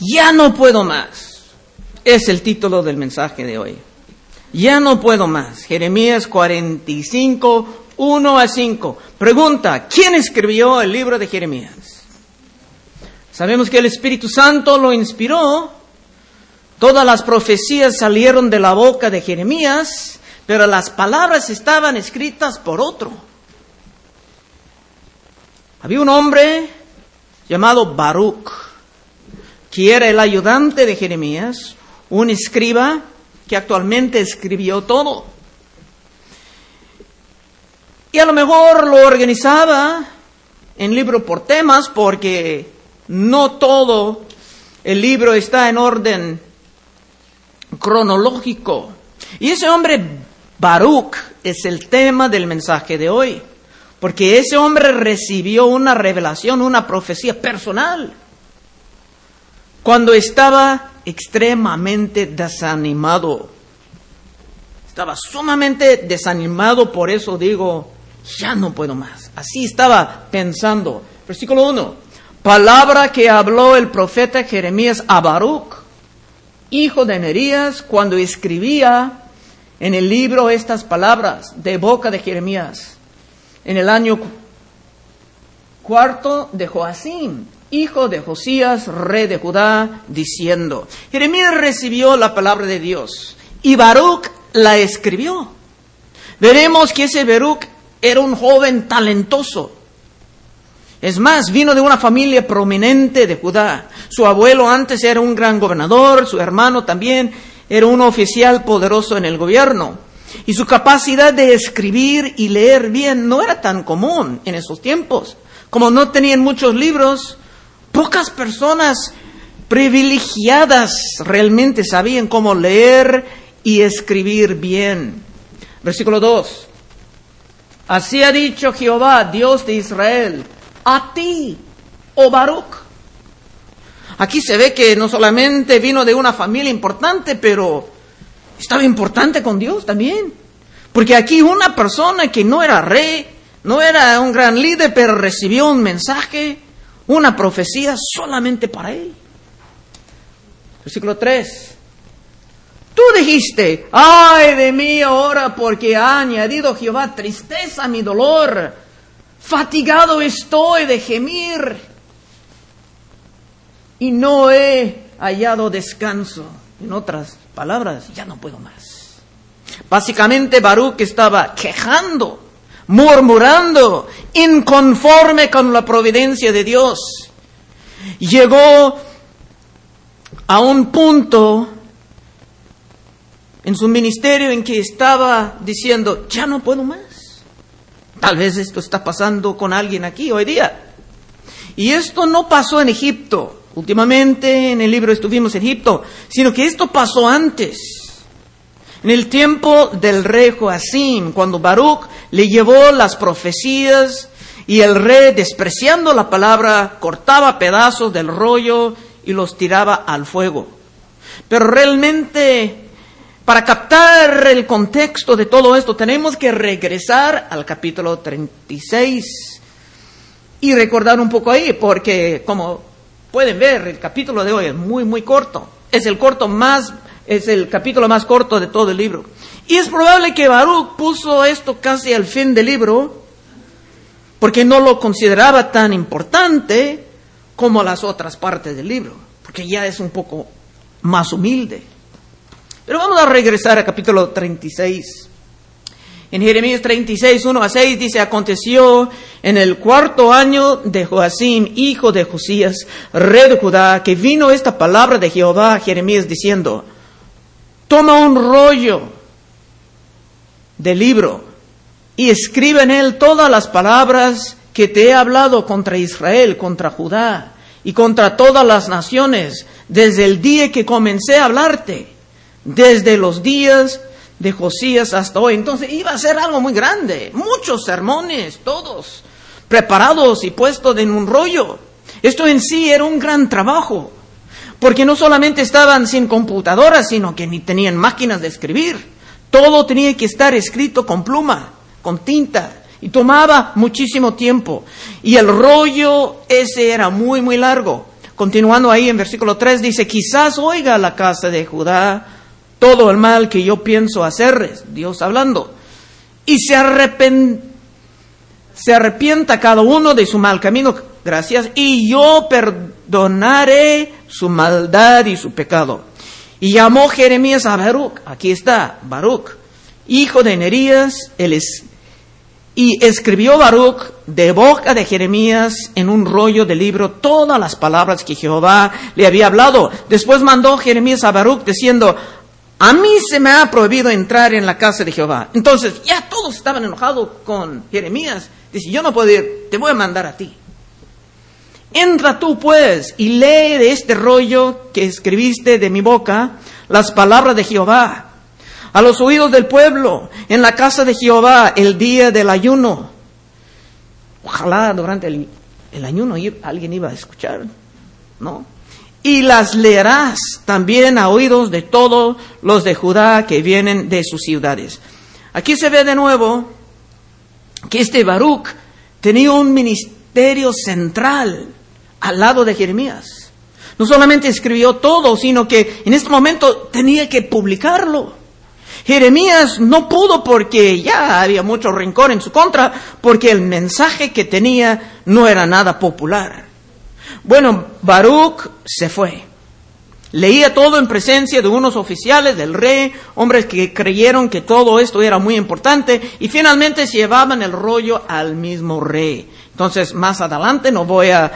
Ya no puedo más. Es el título del mensaje de hoy. Ya no puedo más. Jeremías 45, 1 a 5. Pregunta, ¿quién escribió el libro de Jeremías? Sabemos que el Espíritu Santo lo inspiró. Todas las profecías salieron de la boca de Jeremías, pero las palabras estaban escritas por otro. Había un hombre llamado Baruch, que era el ayudante de Jeremías, un escriba que actualmente escribió todo. Y a lo mejor lo organizaba en libro por temas, porque no todo el libro está en orden cronológico. Y ese hombre Baruch es el tema del mensaje de hoy, porque ese hombre recibió una revelación, una profecía personal, cuando estaba extremadamente desanimado. Estaba sumamente desanimado, por eso digo, ya no puedo más. Así estaba pensando. Versículo 1. Palabra que habló el profeta Jeremías a Baruch, hijo de Nerías, cuando escribía en el libro estas palabras de boca de Jeremías, en el año 4 de Joacim, hijo de Josías, rey de Judá, diciendo. Jeremías recibió la palabra de Dios y Baruch la escribió. Veremos que ese Baruch era un joven talentoso. Es más, vino de una familia prominente de Judá. Su abuelo antes era un gran gobernador, su hermano también era un oficial poderoso en el gobierno. Y su capacidad de escribir y leer bien no era tan común en esos tiempos. Como no tenían muchos libros, pocas personas privilegiadas realmente sabían cómo leer y escribir bien. Versículo 2. Así ha dicho Jehová, Dios de Israel, a ti, oh Baruch. Aquí se ve que no solamente vino de una familia importante, pero estaba importante con Dios también. Porque aquí una persona que no era rey, no era un gran líder, pero recibió un mensaje, una profecía solamente para él. Versículo 3. Tú dijiste, ay de mí ahora, porque ha añadido Jehová tristeza a mi dolor. Fatigado estoy de gemir y no he hallado descanso. En otras palabras, ya no puedo más. Básicamente Baruch estaba quejando, murmurando, inconforme con la providencia de Dios. Llegó a un punto en su ministerio en que estaba diciendo, ya no puedo más. Tal vez esto está pasando con alguien aquí hoy día. Y esto no pasó en Egipto. Últimamente en el libro estuvimos en Egipto, sino que esto pasó antes. En el tiempo del rey Joacim, cuando Baruch le llevó las profecías y el rey, despreciando la palabra, cortaba pedazos del rollo y los tiraba al fuego. Pero realmente, para captar el contexto de todo esto, tenemos que regresar al capítulo 36 y recordar un poco ahí, porque como pueden ver, el capítulo de hoy es muy, muy corto. Es el capítulo más corto de todo el libro. Y es probable que Baruch puso esto casi al fin del libro, porque no lo consideraba tan importante como las otras partes del libro, porque ya es un poco más humilde. Pero vamos a regresar al capítulo 36. En Jeremías 36, 1 a 6 dice, aconteció en el 4º año de Joacim, hijo de Josías, rey de Judá, que vino esta palabra de Jehová a Jeremías diciendo, toma un rollo de libro y escribe en él todas las palabras que te he hablado contra Israel, contra Judá y contra todas las naciones, desde el día que comencé a hablarte, desde los días de Josías hasta hoy. Entonces iba a ser algo muy grande, muchos sermones, todos preparados y puestos en un rollo. Esto en sí era un gran trabajo, porque no solamente estaban sin computadoras, sino que ni tenían máquinas de escribir. Todo tenía que estar escrito con pluma, con tinta, y tomaba muchísimo tiempo. Y el rollo ese era muy, muy largo. Continuando ahí en versículo 3, dice, quizás oiga la casa de Judá todo el mal que yo pienso hacerles, Dios hablando, y se arrepienta cada uno de su mal camino, gracias, y yo perdonaré su maldad y su pecado. Y llamó Jeremías a Baruc, aquí está, Baruc, hijo de Nerías, y escribió Baruc de boca de Jeremías en un rollo de libro todas las palabras que Jehová le había hablado. Después mandó Jeremías a Baruc diciendo, a mí se me ha prohibido entrar en la casa de Jehová. Entonces ya todos estaban enojados con Jeremías. Dice, yo no puedo ir, te voy a mandar a ti. Entra tú pues y lee de este rollo que escribiste de mi boca las palabras de Jehová a los oídos del pueblo en la casa de Jehová el día del ayuno. Ojalá durante el ayuno alguien iba a escuchar, ¿no? Y las leerás también a oídos de todos los de Judá que vienen de sus ciudades. Aquí se ve de nuevo que este Baruc tenía un ministerio central al lado de Jeremías. No solamente escribió todo, sino que en este momento tenía que publicarlo. Jeremías no pudo porque ya había mucho rencor en su contra, porque el mensaje que tenía no era nada popular. Bueno, Baruc se fue. Leía todo en presencia de unos oficiales del rey, hombres que creyeron que todo esto era muy importante, y finalmente se llevaban el rollo al mismo rey. Entonces, más adelante no voy a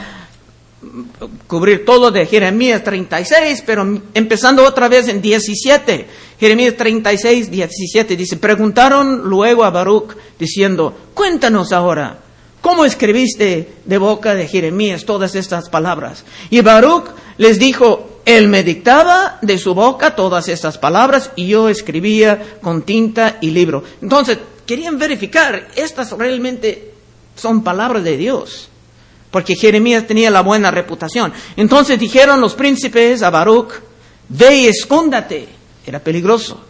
cubrir todo de Jeremías 36, pero empezando otra vez en 17. Jeremías 36, 17 dice, preguntaron luego a Baruc diciendo, cuéntanos ahora, ¿cómo escribiste de boca de Jeremías todas estas palabras? Y Baruc les dijo, él me dictaba de su boca todas estas palabras y yo escribía con tinta y libro. Entonces, querían verificar, estas realmente son palabras de Dios, porque Jeremías tenía la buena reputación. Entonces dijeron los príncipes a Baruc, ve y escóndate. Era peligroso.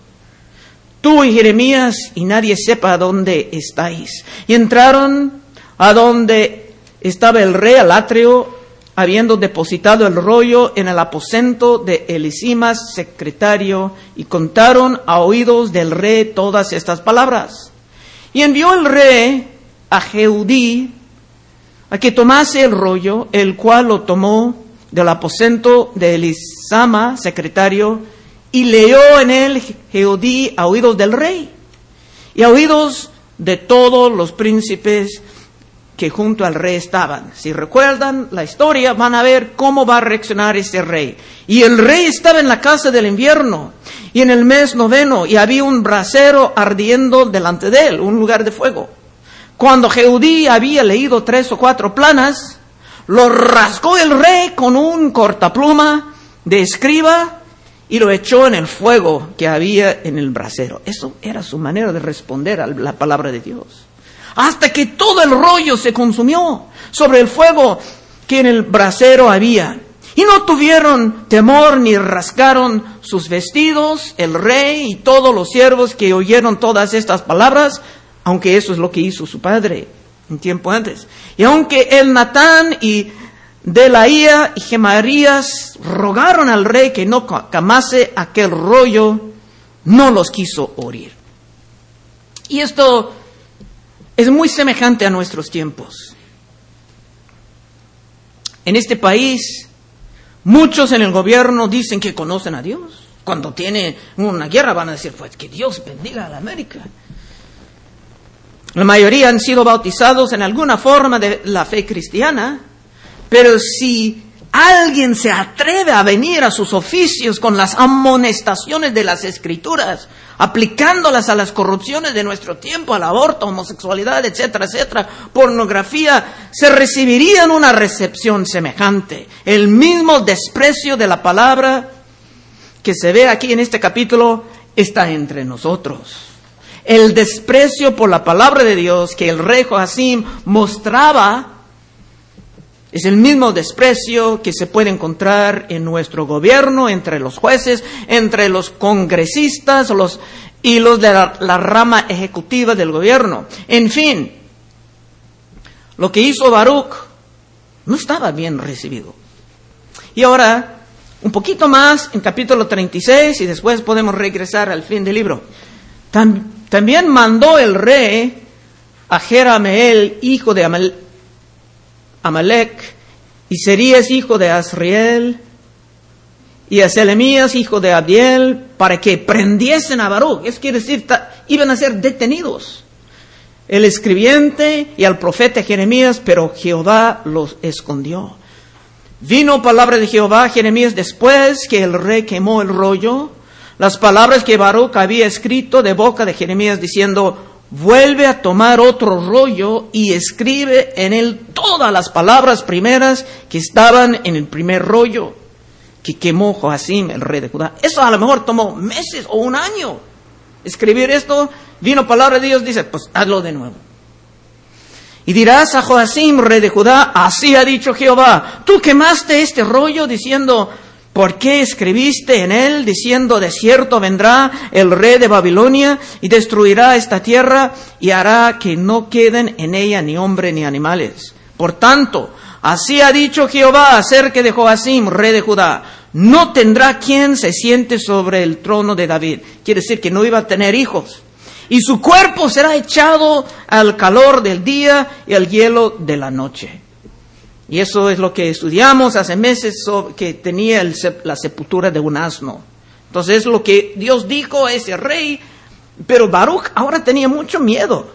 Tú y Jeremías y nadie sepa dónde estáis. Y entraron a donde estaba el rey al atrio, habiendo depositado el rollo en el aposento de Elisimas, secretario, y contaron a oídos del rey todas estas palabras. Y envió el rey a Jehudí a que tomase el rollo, el cual lo tomó del aposento de Elisama, secretario, y leyó en él Jehudí a oídos del rey y a oídos de todos los príncipes que junto al rey estaban. Si recuerdan la historia, van a ver cómo va a reaccionar este rey. Y el rey estaba en la casa del invierno y en el mes 9, y había un brasero ardiendo delante de él, un lugar de fuego. Cuando Jehudí había leído 3 o 4 planas, lo rasgó el rey con un cortapluma de escriba y lo echó en el fuego que había en el brasero. Eso era su manera de responder a la palabra de Dios. Hasta que todo el rollo se consumió sobre el fuego que en el brasero había. Y no tuvieron temor ni rasgaron sus vestidos, el rey y todos los siervos que oyeron todas estas palabras, aunque eso es lo que hizo su padre un tiempo antes. Y aunque el Natán y Delaía y Gemarías rogaron al rey que no quemase aquel rollo, no los quiso oír. Y esto es muy semejante a nuestros tiempos. En este país, muchos en el gobierno dicen que conocen a Dios. Cuando tiene una guerra van a decir, pues que Dios bendiga a la América. La mayoría han sido bautizados en alguna forma de la fe cristiana. Pero si alguien se atreve a venir a sus oficios con las amonestaciones de las Escrituras, aplicándolas a las corrupciones de nuestro tiempo, al aborto, homosexualidad, etcétera, etcétera, pornografía, se recibirían una recepción semejante. El mismo desprecio de la palabra que se ve aquí en este capítulo está entre nosotros. El desprecio por la palabra de Dios que el rey Joacim mostraba es el mismo desprecio que se puede encontrar en nuestro gobierno, entre los jueces, entre los congresistas y los de la rama ejecutiva del gobierno. En fin, lo que hizo Baruc no estaba bien recibido. Y ahora, un poquito más en capítulo 36 y después podemos regresar al fin del libro. También mandó el rey a Jerameel, hijo de Amalek, y Serías, hijo de Azriel, y a Selemías, hijo de Abdiel, para que prendiesen a Baruch. Eso quiere decir, iban a ser detenidos. El escribiente y al profeta Jeremías, pero Jehová los escondió. Vino palabra de Jehová a Jeremías después que el rey quemó el rollo, las palabras que Baruch había escrito de boca de Jeremías, diciendo: vuelve a tomar otro rollo y escribe en él todas las palabras primeras que estaban en el primer rollo que quemó Joacim, el rey de Judá. Eso a lo mejor tomó meses o un año escribir esto. Vino palabra de Dios, dice: pues hazlo de nuevo. Y dirás a Joacim, rey de Judá: así ha dicho Jehová, tú quemaste este rollo diciendo: ¿por qué escribiste en él diciendo: de cierto vendrá el rey de Babilonia y destruirá esta tierra y hará que no queden en ella ni hombre ni animales? Por tanto, así ha dicho Jehová acerca de Joacim, rey de Judá: no tendrá quien se siente sobre el trono de David. Quiere decir que no iba a tener hijos. Y su cuerpo será echado al calor del día y al hielo de la noche. Y eso es lo que estudiamos hace meses, que tenía la sepultura de un asno. Entonces es lo que Dios dijo a ese rey, pero Baruch ahora tenía mucho miedo.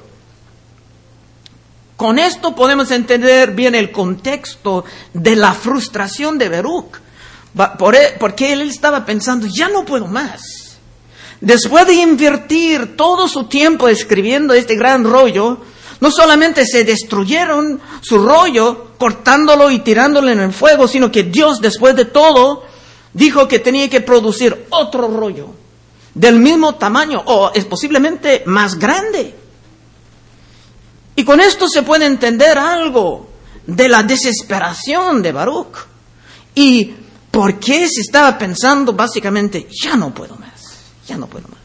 Con esto podemos entender bien el contexto de la frustración de Baruch, porque él estaba pensando: ya no puedo más. Después de invertir todo su tiempo escribiendo este gran rollo, no solamente se destruyeron su rollo, cortándolo y tirándolo en el fuego, sino que Dios, después de todo, dijo que tenía que producir otro rollo del mismo tamaño o es posiblemente más grande. Y con esto se puede entender algo de la desesperación de Baruch y por qué se estaba pensando básicamente: ya no puedo más. Ya no puedo más.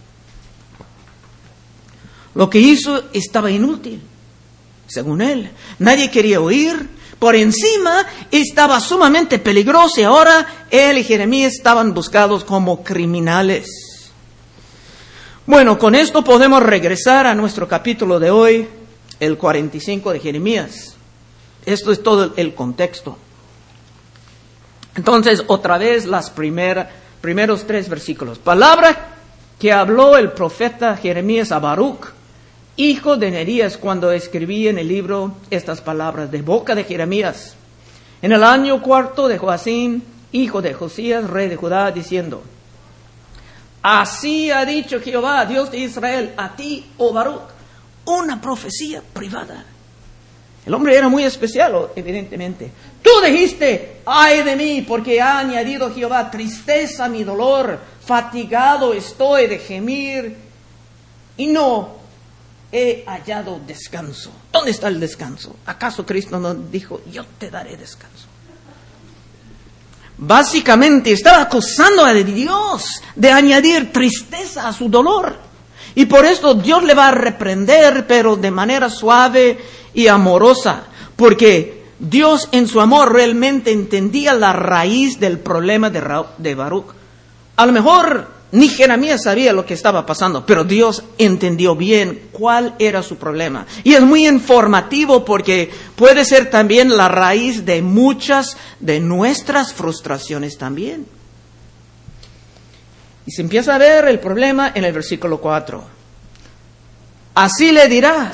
Lo que hizo estaba inútil, según él. Nadie quería oír. Por encima estaba sumamente peligroso y ahora él y Jeremías estaban buscados como criminales. Bueno, con esto podemos regresar a nuestro capítulo de hoy, el 45 de Jeremías. Esto es todo el contexto. Entonces, otra vez los primeros 3 versículos. Palabra que habló el profeta Jeremías a Baruch, hijo de Nerías, cuando escribía en el libro estas palabras de boca de Jeremías, en el año 4 de Joacim, hijo de Josías, rey de Judá, diciendo: así ha dicho Jehová, Dios de Israel, a ti, oh Baruch, una profecía privada. El hombre era muy especial, evidentemente. Tú dijiste: ay de mí, porque ha añadido Jehová tristeza a mi dolor, fatigado estoy de gemir, y no he hallado descanso. ¿Dónde está el descanso? ¿Acaso Cristo nos dijo: yo te daré descanso? Básicamente estaba acusando a Dios de añadir tristeza a su dolor. Y por eso Dios le va a reprender, pero de manera suave y amorosa, porque Dios en su amor realmente entendía la raíz del problema de Baruch. A lo mejor ni Jeremías sabía lo que estaba pasando, pero Dios entendió bien cuál era su problema. Y es muy informativo porque puede ser también la raíz de muchas de nuestras frustraciones también. Y se empieza a ver el problema en el versículo 4. Así le dirás: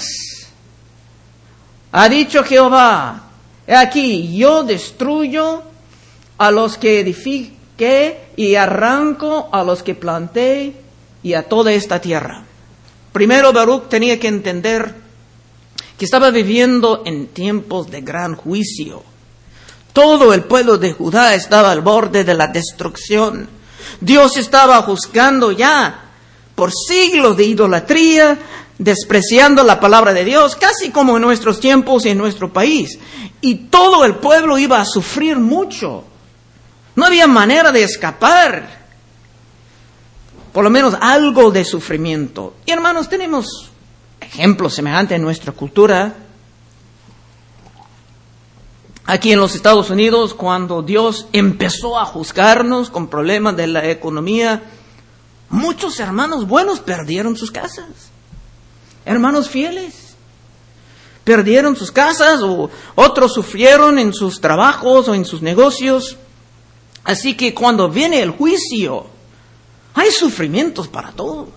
ha dicho Jehová, he aquí, yo destruyo a los que edifiqué y arranco a los que planté y a toda esta tierra. Primero Baruch tenía que entender que estaba viviendo en tiempos de gran juicio. Todo el pueblo de Judá estaba al borde de la destrucción. Dios estaba juzgando ya por siglos de idolatría, despreciando la palabra de Dios, casi como en nuestros tiempos y en nuestro país. Y todo el pueblo iba a sufrir mucho. No había manera de escapar. Por lo menos algo de sufrimiento. Y hermanos, tenemos ejemplos semejantes en nuestra cultura. aquí en los Estados Unidos, cuando Dios empezó a juzgarnos con problemas de la economía, muchos hermanos buenos perdieron sus casas. Hermanos fieles perdieron sus casas, o otros sufrieron en sus trabajos o en sus negocios. Así que cuando viene el juicio, hay sufrimientos para todo.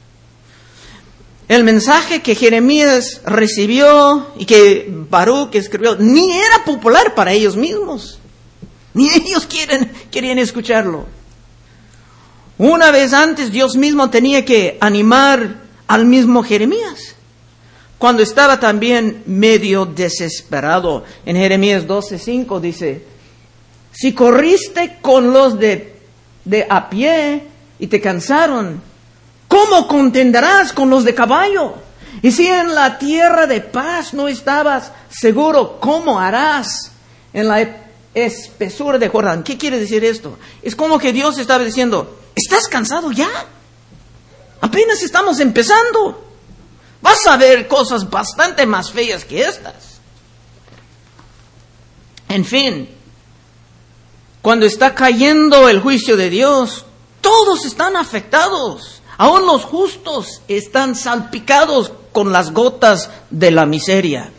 El mensaje que Jeremías recibió y que Baruch escribió ni era popular para ellos mismos. Ni ellos querían escucharlo. Una vez antes Dios mismo tenía que animar al mismo Jeremías, cuando estaba también medio desesperado. En Jeremías 12:5 dice: si corriste con los de a pie y te cansaron, ¿cómo contenderás con los de caballo? Y si en la tierra de paz no estabas seguro, ¿cómo harás en la espesura de Jordán? ¿Qué quiere decir esto? Es como que Dios estaba diciendo: ¿estás cansado ya? Apenas estamos empezando. Vas a ver cosas bastante más feas que estas. En fin, cuando está cayendo el juicio de Dios, todos están afectados. Aún los justos están salpicados con las gotas de la miseria.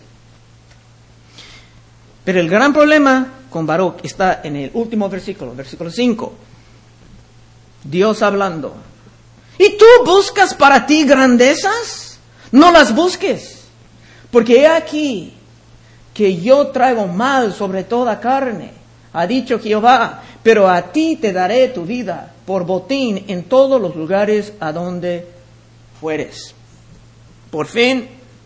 Pero el gran problema con Baruch está en el último versículo, versículo 5. Dios hablando: ¿y tú buscas para ti grandezas? No las busques, porque he aquí que yo traigo mal sobre toda carne, ha dicho Jehová, pero a ti te daré tu vida por botín en todos los lugares a donde fueres. Por fin,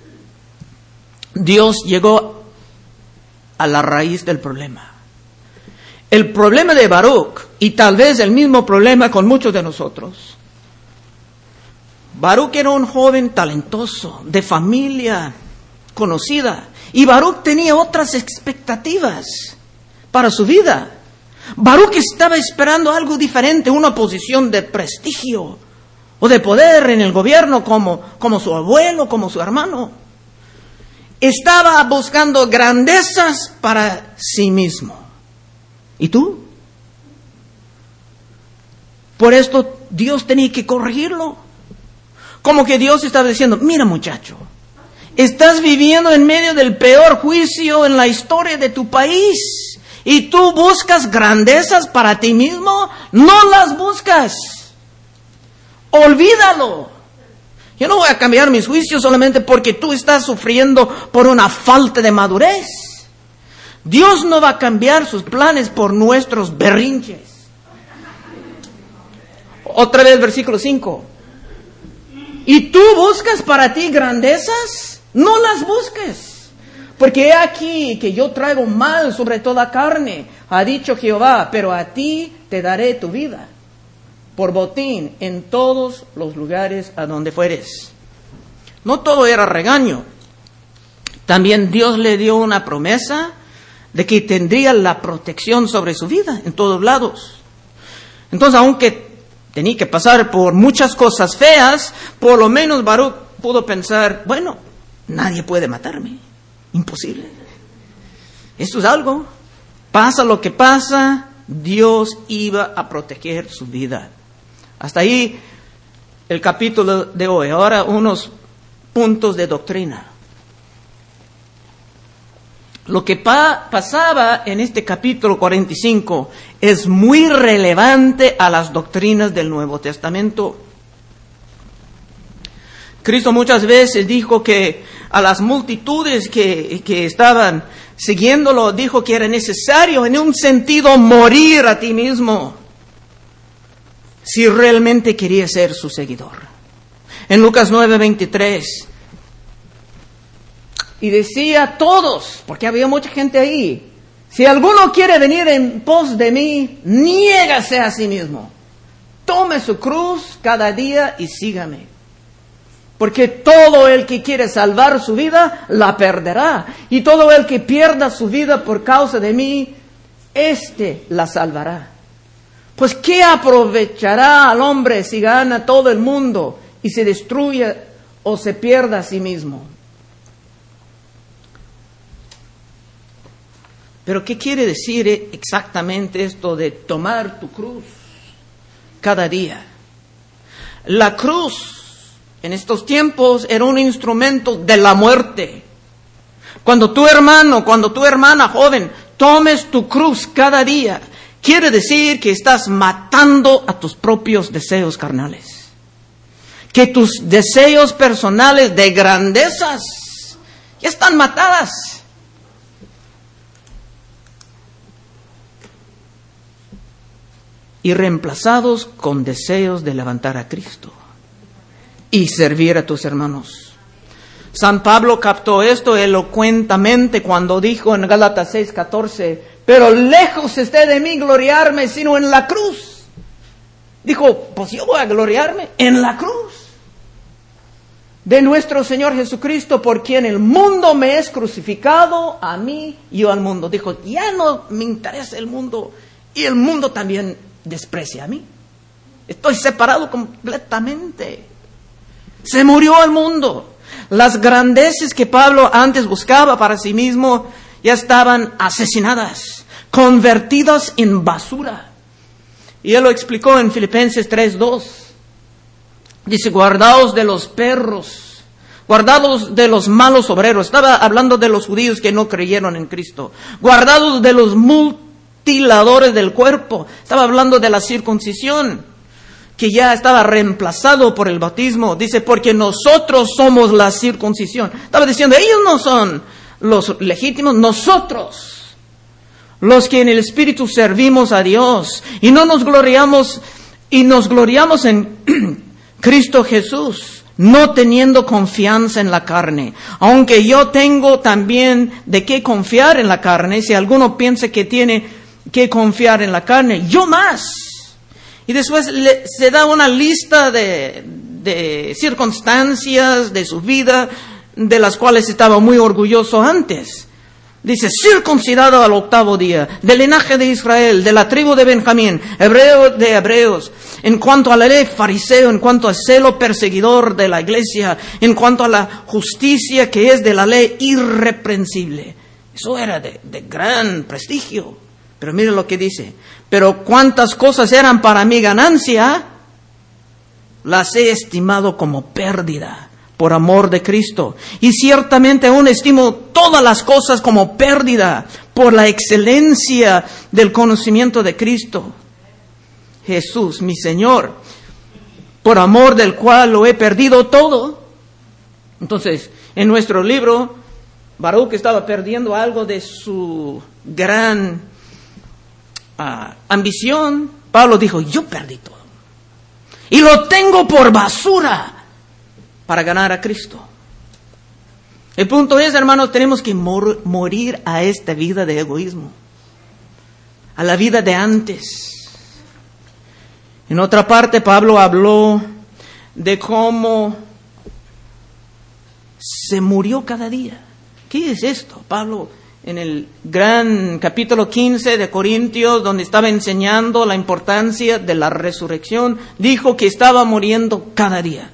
Dios llegó a la raíz del problema. El problema de Baruch, y tal vez el mismo problema con muchos de nosotros. Baruch era un joven talentoso, de familia conocida, y Baruch tenía otras expectativas para su vida. Baruch estaba esperando algo diferente, una posición de prestigio o de poder en el gobierno como su abuelo, como su hermano. Estaba buscando grandezas para sí mismo. ¿Y tú? Por esto Dios tenía que corregirlo. Como que Dios estaba diciendo: mira, muchacho, estás viviendo en medio del peor juicio en la historia de tu país. ¿Y tú buscas grandezas para ti mismo? No las buscas. Olvídalo. Yo no voy a cambiar mis juicios solamente porque tú estás sufriendo por una falta de madurez. Dios no va a cambiar sus planes por nuestros berrinches. Otra vez, versículo 5. ¿Y tú buscas para ti grandezas? No las busques, porque he aquí que yo traigo mal sobre toda carne, ha dicho Jehová, pero a ti te daré tu vida por botín en todos los lugares a donde fueres. No todo era regaño. También Dios le dio una promesa de que tendría la protección sobre su vida en todos lados. Entonces, aunque tenía que pasar por muchas cosas feas, por lo menos Baruch pudo pensar: bueno, nadie puede matarme. Imposible. Esto es algo. Pasa lo que pasa, Dios iba a proteger su vida. Hasta ahí el capítulo de hoy. Ahora unos puntos de doctrina. Lo que pasaba en este capítulo 45 es muy relevante a las doctrinas del Nuevo Testamento. Cristo muchas veces dijo que a las multitudes que estaban siguiéndolo, dijo que era necesario en un sentido morir a ti mismo si realmente quería ser su seguidor. En Lucas 9:23, y decía a todos, porque había mucha gente ahí: si alguno quiere venir en pos de mí, niégase a sí mismo, tome su cruz cada día y sígame. Porque todo el que quiere salvar su vida, la perderá. Y todo el que pierda su vida por causa de mí, la salvará. Pues ¿qué aprovechará al hombre si gana todo el mundo y se destruye o se pierda a sí mismo? Pero ¿qué quiere decir exactamente esto de tomar tu cruz cada día? La cruz en estos tiempos era un instrumento de la muerte. Cuando tu hermano, cuando tu hermana joven tomes tu cruz cada día, quiere decir que estás matando a tus propios deseos carnales. Que tus deseos personales de grandezas ya están matadas. Y reemplazados con deseos de levantar a Cristo y servir a tus hermanos. San Pablo captó esto elocuentemente cuando dijo en Gálatas 6:14, pero lejos esté de mí gloriarme, sino en la cruz. Dijo, pues yo voy a gloriarme en la cruz de nuestro Señor Jesucristo, por quien el mundo me es crucificado, a mí y yo al mundo. Dijo, ya no me interesa el mundo, y el mundo también desprecia a mí. Estoy separado completamente. Se murió el mundo. Las grandezas que Pablo antes buscaba para sí mismo ya estaban asesinadas, convertidas en basura. Y él lo explicó en Filipenses 3:2. Dice, guardaos de los perros, guardados de los malos obreros. Estaba hablando de los judíos que no creyeron en Cristo. Guardados de los mutiladores del cuerpo. Estaba hablando de la circuncisión, que ya estaba reemplazado por el bautismo. Dice, porque nosotros somos la circuncisión. Estaba diciendo, ellos no son los legítimos, nosotros, los que en el Espíritu servimos a Dios. Y no nos gloriamos, y nos gloriamos en Cristo Jesús, no teniendo confianza en la carne. Aunque yo tengo también de qué confiar en la carne, si alguno piensa que tiene que confiar en la carne, yo más. Y después se da una lista de circunstancias de su vida de las cuales estaba muy orgulloso antes. Dice, circuncidado al 8º día, del linaje de Israel, de la tribu de Benjamín, hebreo de hebreos, en cuanto a la ley fariseo, en cuanto al celo perseguidor de la iglesia, en cuanto a la justicia que es de la ley irreprensible. Eso era de gran prestigio. Pero mire lo que dice, pero cuántas cosas eran para mi ganancia, las he estimado como pérdida por amor de Cristo. Y ciertamente aún estimo todas las cosas como pérdida por la excelencia del conocimiento de Cristo Jesús, mi Señor, por amor del cual lo he perdido todo. Entonces, en nuestro libro, Baruch estaba perdiendo algo de su gran ambición. Pablo dijo, yo perdí todo y lo tengo por basura para ganar a Cristo. El punto es, hermanos, tenemos que morir a esta vida de egoísmo, a la vida de antes. En otra parte, Pablo habló de cómo se murió cada día. ¿Qué es esto? Pablo, en el gran capítulo 15 de Corintios, donde estaba enseñando la importancia de la resurrección, dijo que estaba muriendo cada día.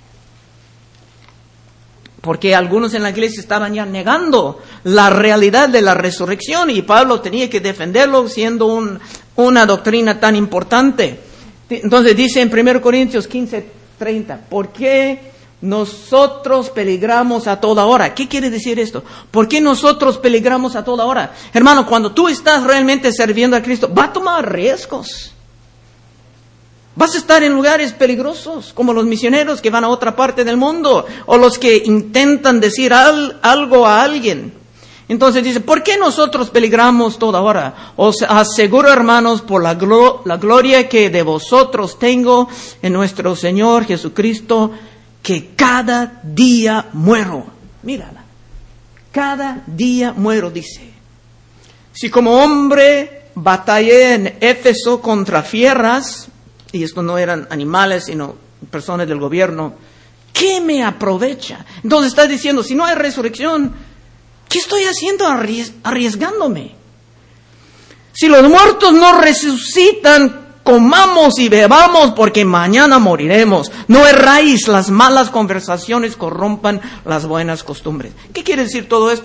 Porque algunos en la iglesia estaban ya negando la realidad de la resurrección y Pablo tenía que defenderlo siendo una doctrina tan importante. Entonces dice en 1 Corintios 15:30, ¿por qué nosotros peligramos a toda hora? ¿Qué quiere decir esto? ¿Por qué nosotros peligramos a toda hora? Hermano, cuando tú estás realmente sirviendo a Cristo, va a tomar riesgos. Vas a estar en lugares peligrosos, como los misioneros que van a otra parte del mundo, o los que intentan decir algo a alguien. Entonces dice, ¿por qué nosotros peligramos toda hora? Os aseguro, hermanos, por la gloria que de vosotros tengo en nuestro Señor Jesucristo, que cada día muero. Mírala. Cada día muero, dice. Si como hombre batallé en Éfeso contra fieras, y estos no eran animales, sino personas del gobierno, ¿qué me aprovecha? Entonces está diciendo, si no hay resurrección, ¿qué estoy haciendo arriesgándome? Si los muertos no resucitan, comamos y bebamos porque mañana moriremos. No erráis, las malas conversaciones corrompan las buenas costumbres. ¿Qué quiere decir todo esto?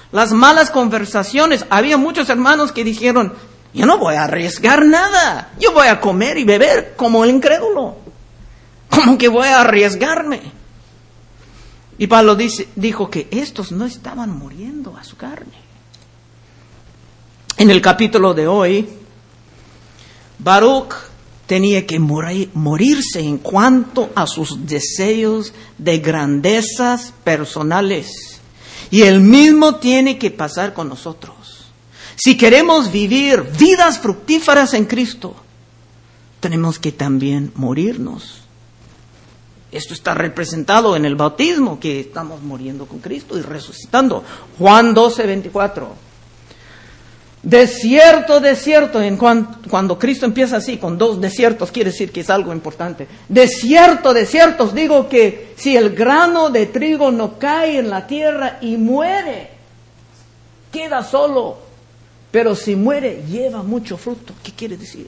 las malas conversaciones. Había muchos hermanos que dijeron, yo no voy a arriesgar nada, yo voy a comer y beber como el incrédulo. ¿Cómo que voy a arriesgarme? Y Pablo dijo que estos no estaban muriendo a su carne. En el capítulo de hoy, Baruch tenía que morirse en cuanto a sus deseos de grandezas personales. Y el mismo tiene que pasar con nosotros. Si queremos vivir vidas fructíferas en Cristo, tenemos que también morirnos. Esto está representado en el bautismo, que estamos muriendo con Cristo y resucitando. Juan 12:24. De cierto, cuando Cristo empieza así, con dos desiertos, quiere decir que es algo importante. De cierto os digo que si el grano de trigo no cae en la tierra y muere, queda solo. Pero si muere, lleva mucho fruto. ¿Qué quiere decir?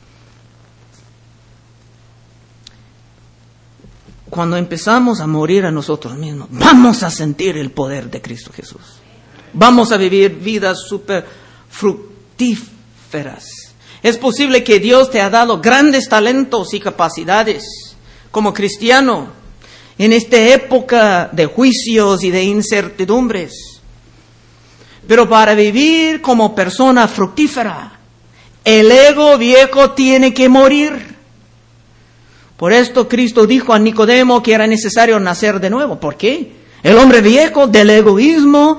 Cuando empezamos a morir a nosotros mismos, vamos a sentir el poder de Cristo Jesús. Vamos a vivir vidas súper fructíferas. Es posible que Dios te ha dado grandes talentos y capacidades como cristiano en esta época de juicios y de incertidumbres. Pero para vivir como persona fructífera, el ego viejo tiene que morir. Por esto Cristo dijo a Nicodemo que era necesario nacer de nuevo. ¿Por qué? El hombre viejo del egoísmo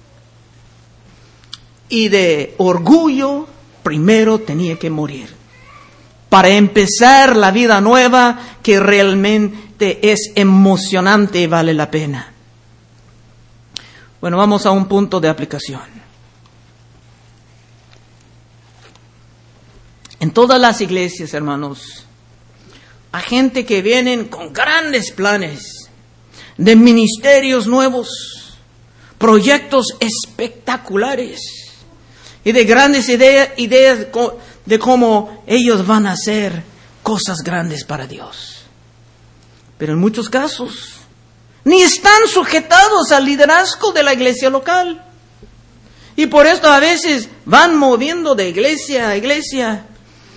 y de orgullo primero tenía que morir para empezar la vida nueva que realmente es emocionante y vale la pena. Bueno, vamos a un punto de aplicación. En todas las iglesias, hermanos, hay gente que vienen con grandes planes de ministerios nuevos, proyectos espectaculares y de grandes ideas de cómo ellos van a hacer cosas grandes para Dios. Pero en muchos casos ni están sujetados al liderazgo de la iglesia local. Y por esto a veces van moviendo de iglesia a iglesia,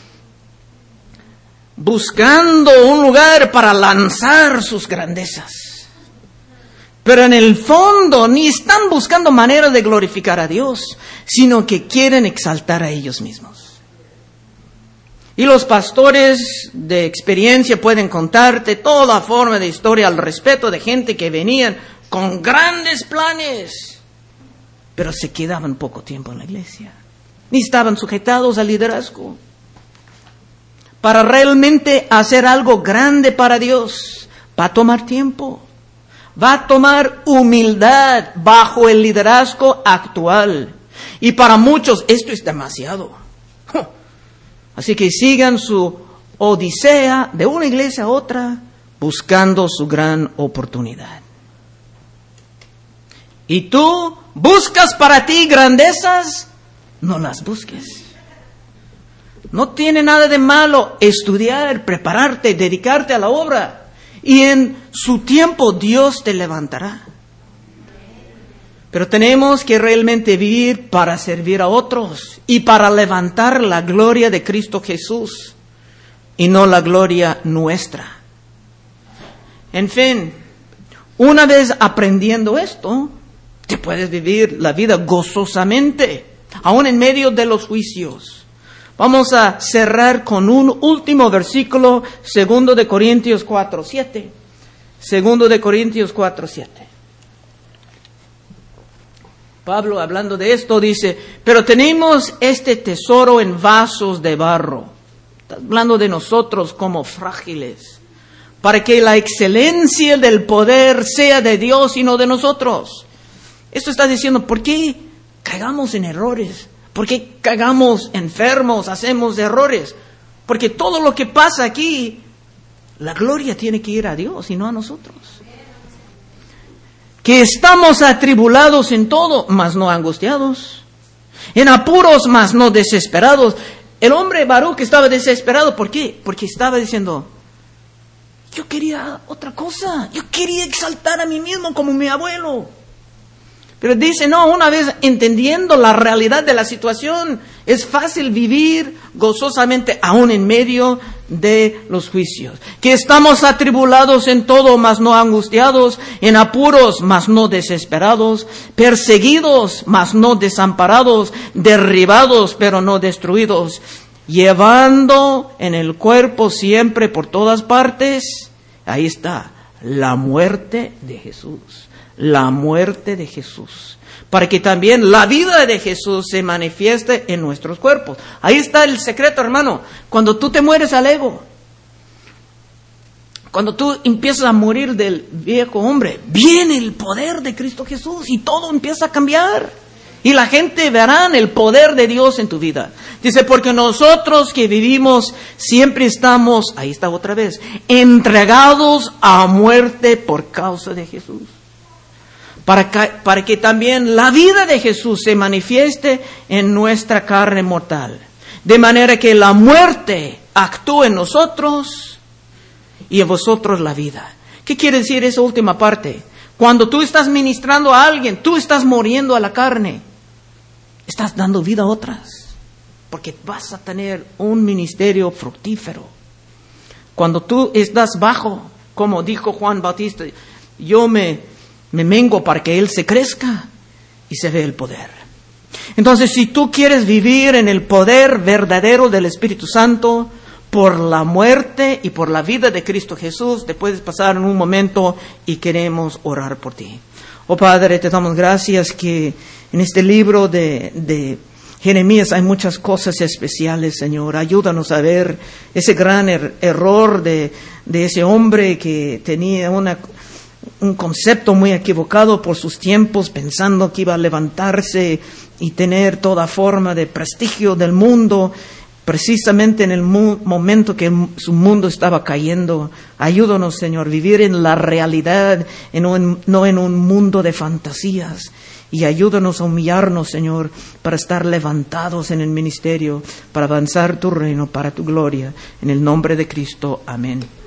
buscando un lugar para lanzar sus grandezas. Pero en el fondo ni están buscando maneras de glorificar a Dios, sino que quieren exaltar a ellos mismos. Y los pastores de experiencia pueden contarte toda forma de historia al respecto de gente que venían con grandes planes, pero se quedaban poco tiempo en la iglesia. Ni estaban sujetados al liderazgo. Para realmente hacer algo grande para Dios, va a tomar tiempo. Va a tomar humildad bajo el liderazgo actual. Y para muchos esto es demasiado. Así que sigan su odisea de una iglesia a otra, buscando su gran oportunidad. ¿Y tú buscas para ti grandezas? No las busques. No tiene nada de malo estudiar, prepararte, dedicarte a la obra. Y en su tiempo Dios te levantará. Pero tenemos que realmente vivir para servir a otros y para levantar la gloria de Cristo Jesús y no la gloria nuestra. En fin, una vez aprendiendo esto, te puedes vivir la vida gozosamente, aún en medio de los juicios. Vamos a cerrar con un último versículo, 2 de Corintios 4:7. 2 de Corintios 4:7. Pablo, hablando de esto, dice, pero tenemos este tesoro en vasos de barro. Está hablando de nosotros como frágiles, para que la excelencia del poder sea de Dios y no de nosotros. Esto está diciendo, ¿por qué caigamos en errores? ¿Por qué caigamos enfermos, hacemos errores? Porque todo lo que pasa aquí, la gloria tiene que ir a Dios y no a nosotros. Que estamos atribulados en todo, mas no angustiados. En apuros, mas no desesperados. El hombre Baruch estaba desesperado. ¿Por qué? Porque estaba diciendo, yo quería otra cosa. Yo quería exaltar a mí mismo como mi abuelo. Pero dice, no, una vez entendiendo la realidad de la situación, es fácil vivir gozosamente aún en medio de los juicios. Que estamos atribulados en todo, mas no angustiados, en apuros, mas no desesperados, perseguidos, mas no desamparados, derribados, pero no destruidos, llevando en el cuerpo siempre por todas partes, ahí está, la muerte de Jesús. La muerte de Jesús, para que también la vida de Jesús se manifieste en nuestros cuerpos. Ahí está el secreto, hermano. Cuando tú te mueres al ego, cuando tú empiezas a morir del viejo hombre, viene el poder de Cristo Jesús y todo empieza a cambiar. Y la gente verá el poder de Dios en tu vida. Dice, porque nosotros que vivimos siempre estamos, ahí está otra vez, entregados a muerte por causa de Jesús. Para que también la vida de Jesús se manifieste en nuestra carne mortal. De manera que la muerte actúe en nosotros y en vosotros la vida. ¿Qué quiere decir esa última parte? Cuando tú estás ministrando a alguien, tú estás muriendo a la carne. Estás dando vida a otras. Porque vas a tener un ministerio fructífero. Cuando tú estás bajo, como dijo Juan Bautista, yo me mengo para que Él se crezca y se ve el poder. Entonces, si tú quieres vivir en el poder verdadero del Espíritu Santo, por la muerte y por la vida de Cristo Jesús, te puedes pasar en un momento y queremos orar por ti. Oh Padre, te damos gracias que en este libro de Jeremías hay muchas cosas especiales, Señor. Ayúdanos a ver ese gran error de ese hombre que tenía un concepto muy equivocado por sus tiempos, pensando que iba a levantarse y tener toda forma de prestigio del mundo, precisamente en el momento que su mundo estaba cayendo. Ayúdanos, Señor, vivir en la realidad, no en un mundo de fantasías. Y ayúdanos a humillarnos, Señor, para estar levantados en el ministerio, para avanzar tu reino, para tu gloria. En el nombre de Cristo, amén.